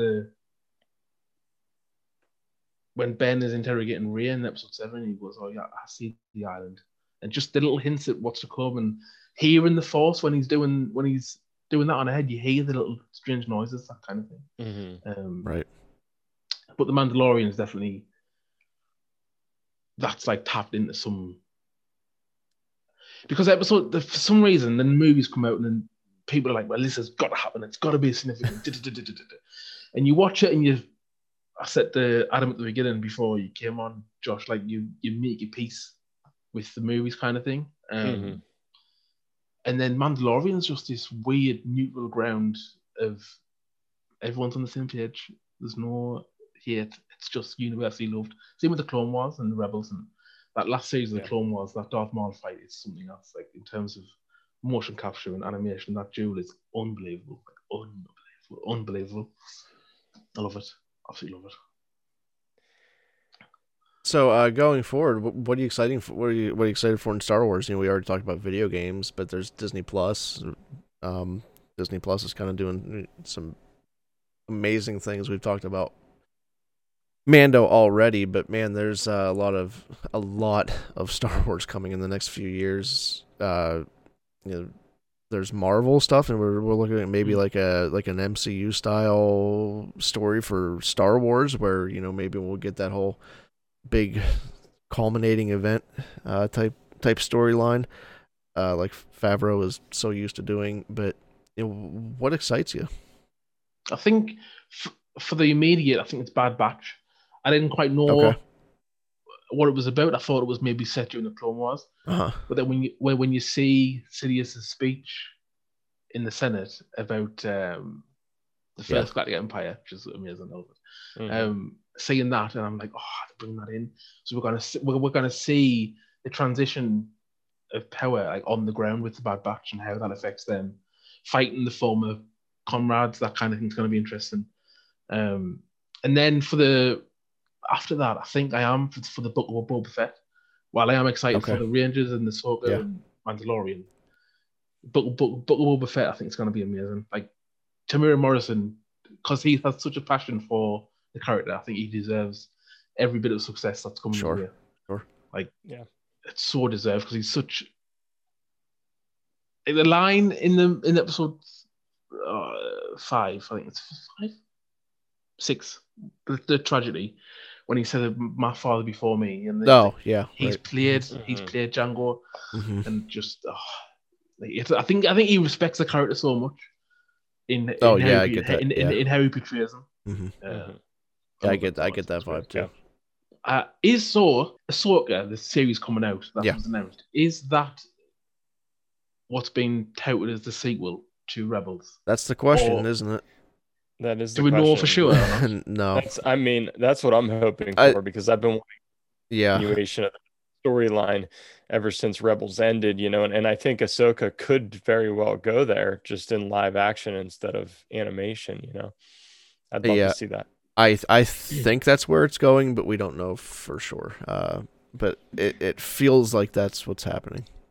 when Ben is interrogating Rey in episode 7, he goes, "Oh yeah, I see the island," and just the little hints at what's to come, and hearing the Force when he's doing that on ahead, you hear the little strange noises, that kind of thing. Right. But the Mandalorian is definitely, that's like tapped into some, because for some reason, then movies come out and then people are like, well, this has got to happen. It's got to be significant. And you watch it, and I said to Adam at the beginning before you came on, Josh, like you make your peace with the movies kind of thing. And then Mandalorian is just this weird neutral ground of everyone's on the same page. There's no hate. It's just universally loved. Same with the Clone Wars and the Rebels, and that last series of the Clone Wars, that Darth Maul fight is something else. Like in terms of motion capture and animation, that duel is unbelievable. Unbelievable. I love it. Absolutely love it. So going forward, what are you excited for? What are you excited for in Star Wars? We already talked about video games, but there's Disney Plus. Disney Plus is kind of doing some amazing things. We've talked about Mando already, but man, there's a lot of Star Wars coming in the next few years. There's Marvel stuff, and we're looking at maybe like an MCU style story for Star Wars, where maybe we'll get that whole big culminating event type storyline, like Favreau is so used to doing. But what excites you? I think for the immediate, I think it's Bad Batch. I didn't quite know what it was about. I thought it was maybe set during the Clone Wars. But then when you see Sidious's speech in the Senate about the first Galactic Empire, which is amazing, I love it. Seeing that, and I'm like, to bring that in. So we're gonna see the transition of power, like on the ground with the Bad Batch, and how that affects them fighting the former comrades. That kind of thing's gonna be interesting. And then after that, I think I am for the Book of Boba Fett. While I am excited for the Rangers and the Ahsoka and Mandalorian, Book of Boba Fett, I think it's gonna be amazing. Like Tamira Morrison, because he has such a passion for the character, I think he deserves every bit of success that's coming here. Sure. It's so deserved, because he's such. The line in episode 5, I think it's 5, 6, the tragedy, when he said my father before me, and he's played Django, and just I think he respects the character so much in how he portrays him. I get that vibe too. Is Ahsoka, the series coming out that was announced, is that what's been touted as the sequel to Rebels? That's the question, isn't it? That is. Do we know for sure? No. That's what I'm hoping for, because I've been wanting continuation of the storyline ever since Rebels ended, and I think Ahsoka could very well go there, just in live action instead of animation. I'd love to see that. I think that's where it's going, but we don't know for sure. But it feels like that's what's happening.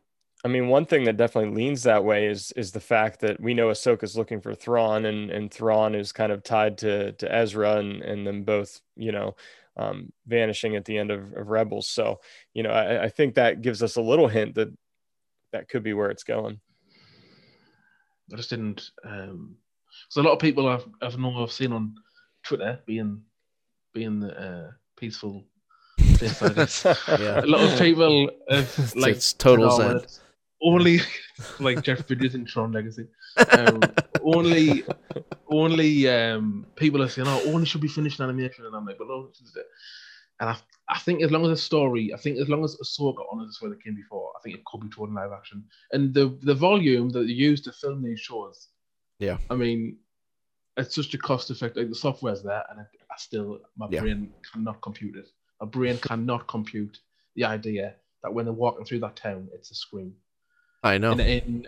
I mean, one thing that definitely leans that way is the fact that we know Ahsoka's looking for Thrawn, and Thrawn is kind of tied to Ezra, and them both, vanishing at the end of Rebels. So, I think that gives us a little hint that could be where it's going. I just didn't. So a lot of people I've seen on Twitter being peaceful. Yeah. A lot of people have, like, it's total zen. Only like Jeff Bridges in Tron Legacy. Only people are saying, "Oh, only should be finished in animation," and I'm like, "But no, this is it." And I think as long as the story, as long as Ahsoka honors where they came before, I think it could be told in live action. And the volume that they use to film these shows, yeah, I mean, it's such a cost effective. Like, the software's there, and my brain cannot compute it. My brain cannot compute the idea that when they're walking through that town, it's a screen. I know. In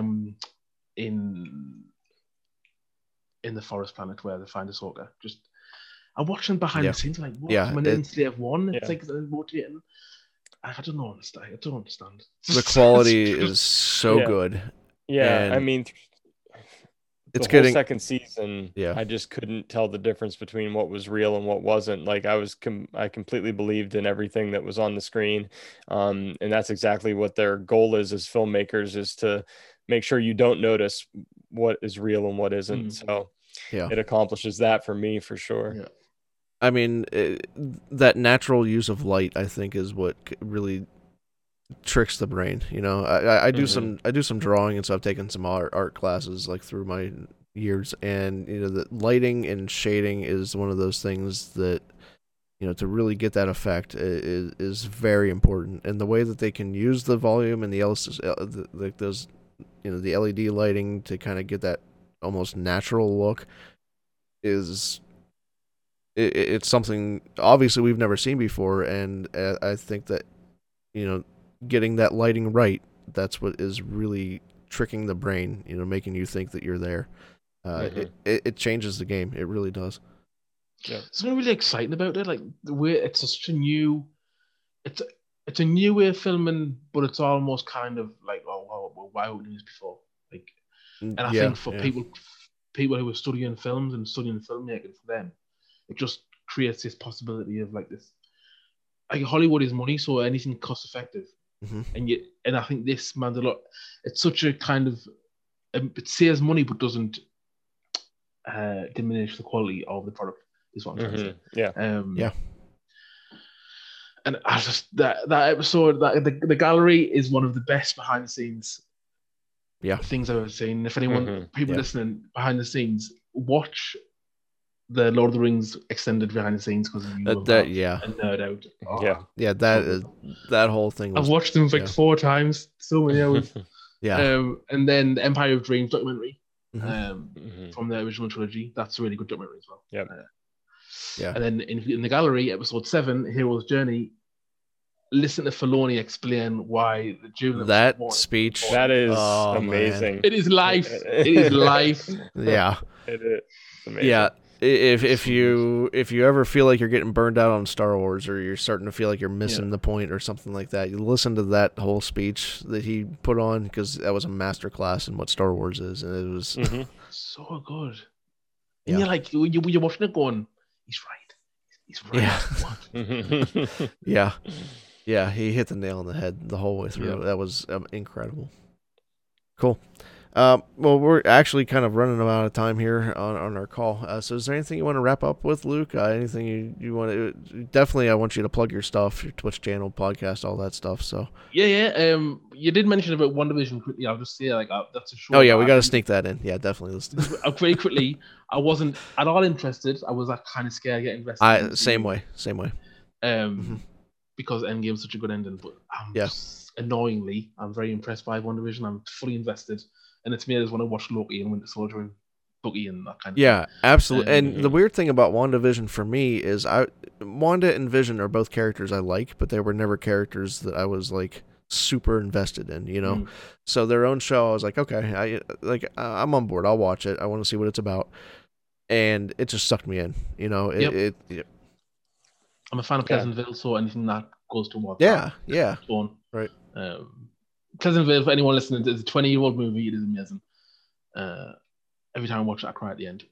the forest planet where they find Ahsoka, I'm watching behind the scenes, like, what? Yeah, in Slave One, it's like rotating. I don't understand. The quality is so good. Yeah, and I mean, it's the whole getting second season. Yeah. I just couldn't tell the difference between what was real and what wasn't. Like, I completely believed in everything that was on the screen, and that's exactly what their goal is as filmmakers, is to make sure you don't notice what is real and what isn't. So it accomplishes that for me, for sure. Yeah. I mean, that natural use of light, I think, is what really tricks the brain. I do some drawing, and so I've taken some art classes like through my years, and the lighting and shading is one of those things that to really get that effect is very important. And the way that they can use the volume and the LED lighting to kind of get that almost natural look is. It's something obviously we've never seen before, and I think that getting that lighting right, that's what is really tricking the brain, making you think that you're there. It changes the game. It really does. Yeah. Something really exciting about it, like the way it's such a new, it's a new way of filming, but it's almost kind of like, why wouldn't we do this before? Like, and I think for people who are studying films and studying filmmaking, for them, it just creates this possibility of like this. Like, Hollywood is money, so anything cost effective, and I think this Mandalorian, it's such a kind of, it saves money but doesn't diminish the quality of the product. Is what I'm trying to say. Yeah. And I just that episode, that the gallery is one of the best behind the scenes things I've ever seen. If anyone, people listening behind the scenes, watch the Lord of the Rings extended behind the scenes, because you will have a nerd out. That whole thing. I've watched them like 4 times, so many hours. And then the Empire of Dreams documentary from the original trilogy. That's a really good documentary as well. And then in the gallery, episode 7, Hero's Journey. Listen to Filoni explain why the June speech. That is amazing. Man. It is life. It is life. Yeah. It is amazing. Yeah. If you ever feel like you're getting burned out on Star Wars, or you're starting to feel like you're missing the point or something like that, you listen to that whole speech that he put on, because that was a masterclass in what Star Wars is, and it was so good. And you're like, you're watching it going, he's right. Yeah, he hit the nail on the head the whole way through. That was incredible. Cool. Well, we're actually kind of running out of time here on our call. So is there anything you want to wrap up with, Luke? Anything you want to... Definitely, I want you to plug your stuff, your Twitch channel, podcast, all that stuff. So you did mention about WandaVision quickly. I'll just say, like, that's a show. Oh, yeah, we got to sneak that in. Yeah, definitely. Very quickly, I wasn't at all interested. I was kind of scared to get invested. Same way. Because Endgame was such a good ending. But annoyingly, I'm very impressed by WandaVision. I'm fully invested. And it's me, I just want to watch Loki and Winter Soldier and Bucky and that kind of thing. Absolutely. And the weird thing about WandaVision for me is Wanda and Vision are both characters I like, but they were never characters that I was like super invested in, So their own show, I was like, okay, I'm on board. I'll watch it. I want to see what it's about. And it just sucked me in, I'm a fan of Pleasantville, so anything that goes to what right. Pleasantville, for anyone listening, it's a 20-year-old movie. It is amazing. Every time I watch it, I cry at the end.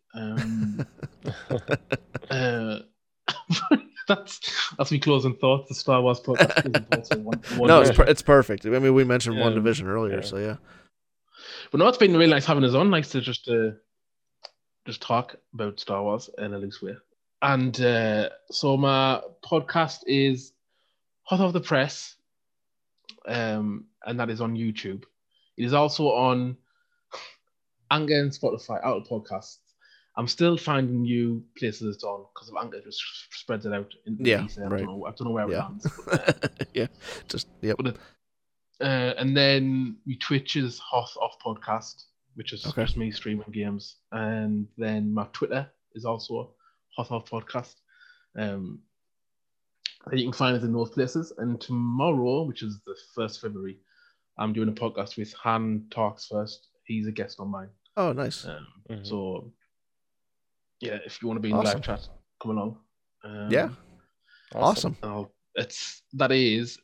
That's me closing thoughts. The Star Wars podcast. No, it's perfect. I mean, we mentioned WandaVision earlier, so yeah. But no, it's been really nice having us on. Nice to just talk about Star Wars in a loose way. And so my podcast is Hot Off the Press, and that is on YouTube. It is also on Anchor and Spotify, out of podcasts. I'm still finding new places it's on because of Anchor just spreads it out. Yeah, right. I don't know where it lands. But, yeah, just yep. But and then my Twitch is Hot Off Podcast, which is just me streaming games. And then my Twitter is also Hot Off Podcast. And you can find it in those places. And tomorrow, which is the 1st of February, I'm doing a podcast with Han Talks First. He's a guest on mine. Oh, nice. So, yeah, if you want to be in the live chat, come along. Yeah. Awesome. That is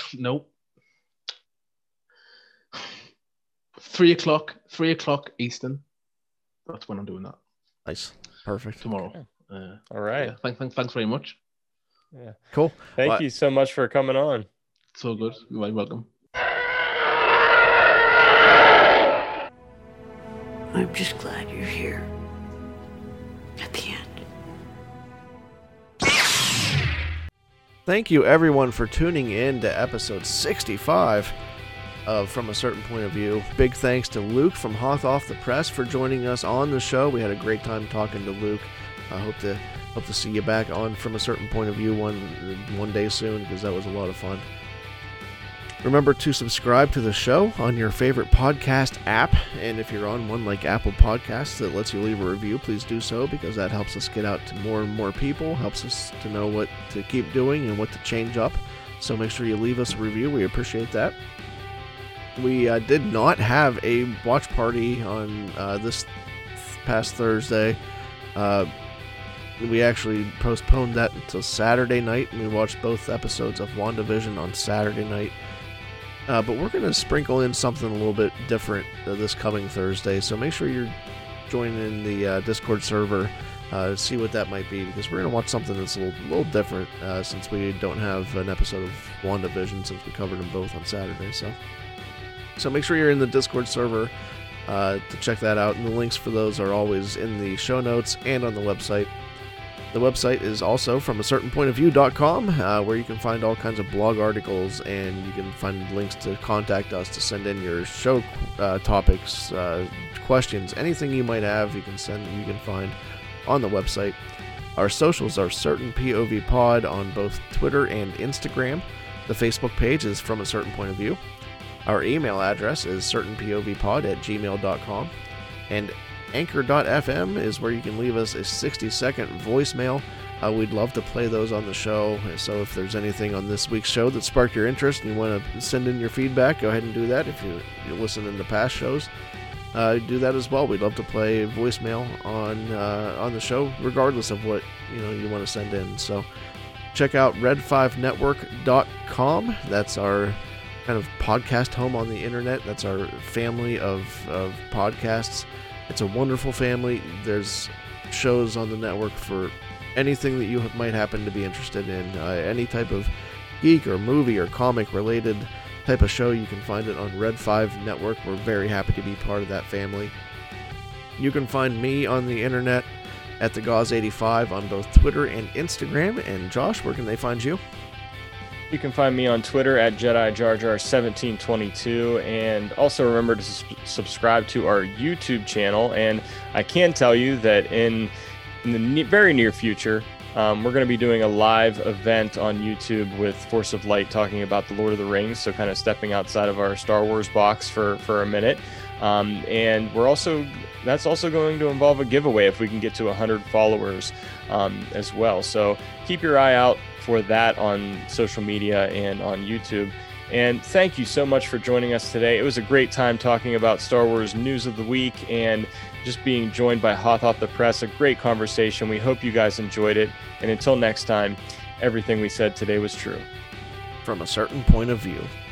3 o'clock Eastern. That's when I'm doing that. Nice. Perfect. Tomorrow. All right. Yeah, thanks very much. Yeah. Cool. Thank you so much for coming on. So good. You're very welcome. I'm just glad you're here. At the end. Thank you, everyone, for tuning in to episode 65 of From a Certain Point of View. Big thanks to Luke from Hot Off the Press for joining us on the show. We had a great time talking to Luke. I hope to see you back on From a Certain Point of View one day soon, because that was a lot of fun. Remember to subscribe to the show on your favorite podcast app, and if you're on one like Apple Podcasts that lets you leave a review, please do so, because that helps us get out to more and more people, helps us to know what to keep doing and what to change up. So make sure you leave us a review. We appreciate that. We did not have a watch party on this past Thursday. We actually postponed that until Saturday night, and we watched both episodes of WandaVision on Saturday night. But we're going to sprinkle in something a little bit different this coming Thursday, so make sure you're joining the Discord server to see what that might be, because we're going to watch something that's a little different since we don't have an episode of WandaVision since we covered them both on Saturday. So make sure you're in the Discord server to check that out, and the links for those are always in the show notes and on the website. The website is also FromACertainPointOfView.com, where you can find all kinds of blog articles, and you can find links to contact us to send in your show topics, questions, anything you might have. You can find on the website. Our socials are Certain POV Pod on both Twitter and Instagram. The Facebook page is From a Certain Point of View. Our email address is certainpovpod@gmail.com, and Anchor.fm is where you can leave us a 60-second voicemail. We'd love to play those on the show, so if there's anything on this week's show that sparked your interest and you want to send in your feedback, go ahead and do that. If you're listening to past shows, do that as well. We'd love to play voicemail on the show, regardless of what you want to send in. So check out red5network.com. That's our kind of podcast home on the internet. That's our family of podcasts. It's a wonderful family. There's shows on the network for anything that you might happen to be interested in. Any type of geek or movie or comic related type of show, you can find it on Red 5 Network. We're very happy to be part of that family. You can find me on the internet at TheGauze85 on both Twitter and Instagram. And Josh, where can they find you? You can find me on Twitter at JediJarJar1722, and also remember to subscribe to our YouTube channel. And I can tell you that in the very near future, we're going to be doing a live event on YouTube with Force of Light talking about the Lord of the Rings, so kind of stepping outside of our Star Wars box for a minute. And that's also going to involve a giveaway if we can get to 100 followers as well. So keep your eye out for that on social media and on YouTube. And thank you so much for joining us today. It was a great time talking about Star Wars news of the week and just being joined by Hot Off the Press. A great conversation. We hope you guys enjoyed it. And until next time, everything we said today was true. From a Certain Point of View.